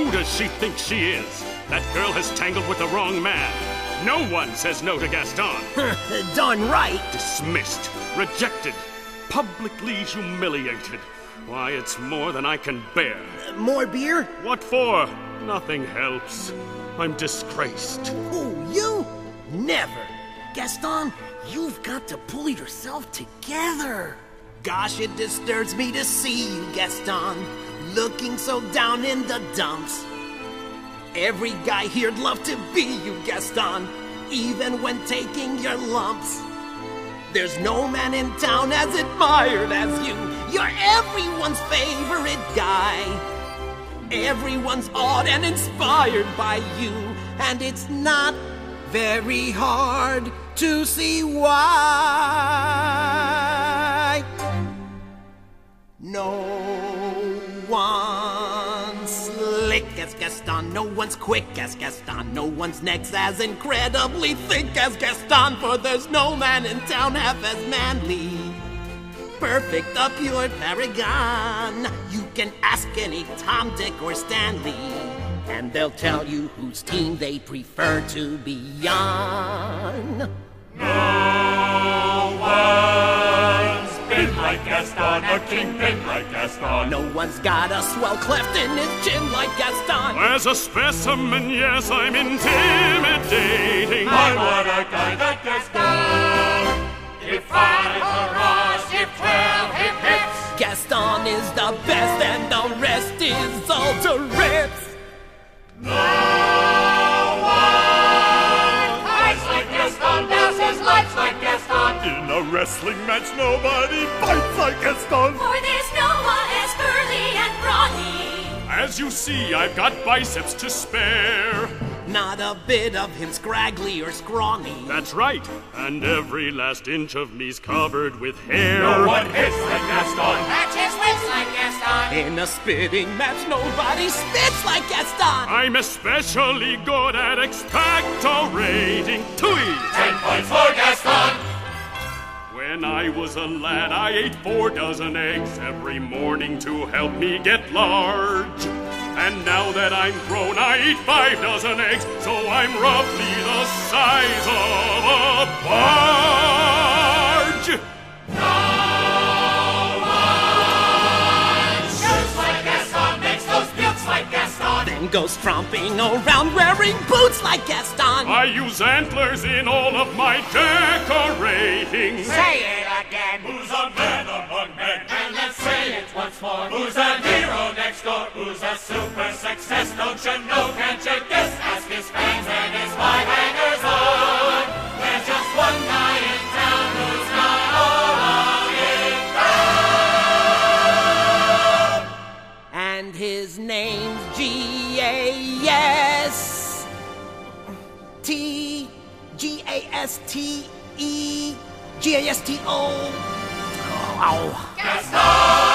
Who does she think she is? That girl has tangled with the wrong man. No one says no to Gaston. Darn right. Dismissed, rejected, publicly humiliated. Why, it's more than I can bear. More beer? What for? Nothing helps. I'm disgraced. Who, you? Never. Gaston, you've got to pull yourself together. Gosh, it disturbs me to see you, Gaston, looking so down in the dumps. Every guy here'd love to be you, Gaston, even when taking your lumps. There's no man in town as admired as you. You're everyone's favorite guy. Everyone's awed and inspired by you, and it's not very hard to see why. No one's slick as Gaston, no one's quick as Gaston, no one's neck's as incredibly thick as Gaston, for there's no man in town half as manly. Perfect, a pure paragon. You can ask any Tom, Dick, or Stanley, and they'll tell you whose team they prefer to be on. No one's been like Gaston, a kingpin like Gaston. No one's got a swell cleft in his chin like Gaston. As a specimen, yes, I'm intimidating. I want a guy like Gaston. If 5 hurrahs, if 12 hip-hips. Gaston is the best and the rest is all to rips. No one fights like Gaston, lives his life like Gaston. In a wrestling match, nobody fights like Gaston. For there's no one as burly and brawny. As you see, I've got biceps to spare. Not a bit of him scraggly or scrawny. That's right, and every last inch of me's covered with hair. No one hits like Gaston. Matches wins like Gaston. In a spitting match, nobody spits like Gaston. I'm especially good at expectorating. 10 points for Gaston. When I was a lad, I ate 4 dozen eggs every morning to help me get large. And now that I'm grown, I eat 5 dozen eggs, so I'm roughly the size of a barge. No one shoots like Gaston, makes those buttes like Gaston. Then goes tromping around wearing boots like Gaston. I use antlers in all of my decorating. Say it again. Who's a man among men? And let's say it once more. Who's a hero next door? Who's a super success? Don't you know? Can't you guess? Ask his fans and his 5 hangers on. There's just one guy in town who's not all in town. And his name's G-A-S-T-E G-A-S-T-O. Oh. Gaston!